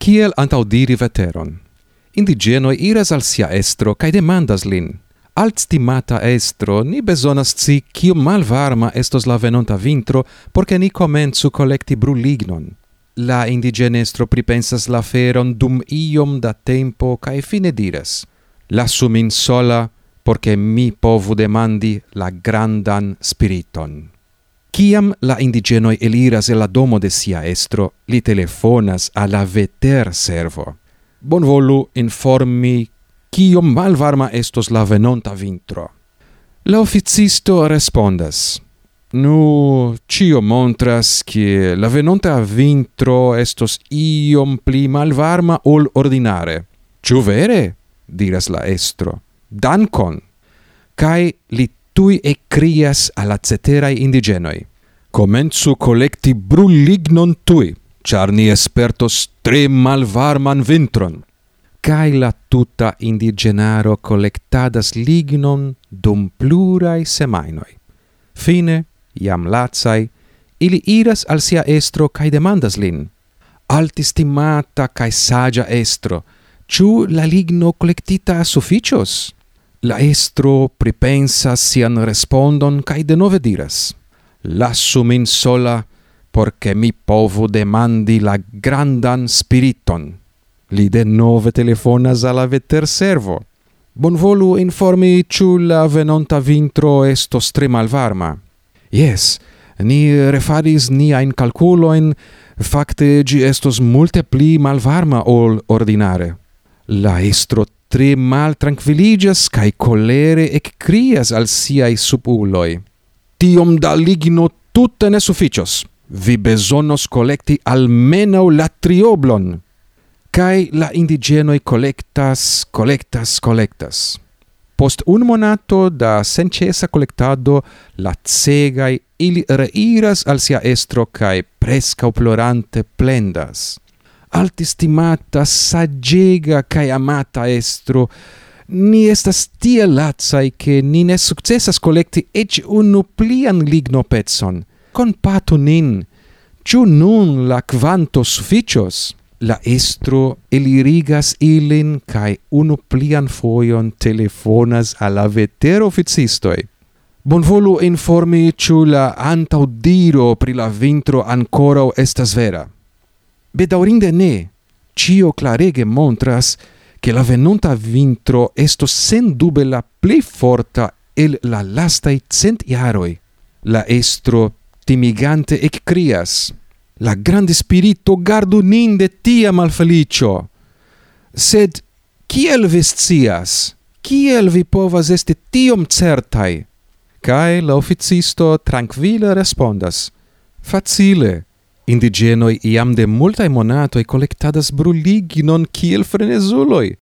Kiel antaŭdiri veteron? Indigenoj iras al sia estro kaj demandas lin: Altstimata estro, ni bezonas sci kiom malvarma estos la venonta vintro, por ke ni komencu kolekti brulignon. La indigenestro pripensas la aferon dum iom da tempo kaj fine diras: Lassu min sola, por ke mi povu demandi la grandan spiriton. Kiam la indigenoj eliras el la domo de sia estro, li telefonas al la veterservo. Bonvolu informi kiom malvarma estos la venonta vintro. La oficisto respondas: Nu, cio montras che la venonta vintro estos iom pli malvarma ol ordinare. Ciu vere? Diras la estro. Dankon! Kai li tui crias alla ceterai indigenoi: Comenzu collecti brulignon tui, char ni espertos tre malvarman vintron. Kai la tuta indigenaro collectadas lignon dum plurai semainoi. Fine, iam lacai, ili iras al sia estro kai demandas lin: Altistimata kai sagia estro, ciu la ligno collectita sufficios? La estro pripensas sian respondon kai denove diras: Lassu min sola, porche mi povu demandi la grandan spiriton. Li denove telefonas alla veterservo: Bonvolu informi ciu la venonta vintro estos tre malvarma. Yes, ni refaris niain calculoin, facte gi estos multe pli malvarma ol ordinare. La estro tre mal tranquilligas cae colere crias al siai subuloi: Tiom da ligno tutte ne sufficios. Vi besonos collecti almenau la trioblon. Cae la indigenoi collectas. Post un monato da sencesa collectado, la cegai ili reiras al sia estro cae prescau plorante plendas: Altistimata, sagega cae amata estro, ni estas tiel lacai che ni ne successas collecti ec unu plian ligno petson. Compatu nin, ciu nun la quanto sufficios? La estro elirigas ilin cae unu plian foion telefonas alla veteroficistoi: Bonvolu informi ciu la antaŭdiro pri la vintro ancorau estas vera. Bedaurinde ne, cio clarege montras che la venonta vintro estos sen dube la pli forta el la lastai 100 jaroi. La estro timigante crias: La grande spirito gardu nin de tia malfelicio. Sed, kiel vi scias? Kiel vi povas esti tiom certai? Cae la oficisto tranquille respondas: Facile. Indigenoi iam de multae monatoi collectadas brulignon kiel frenezuloi.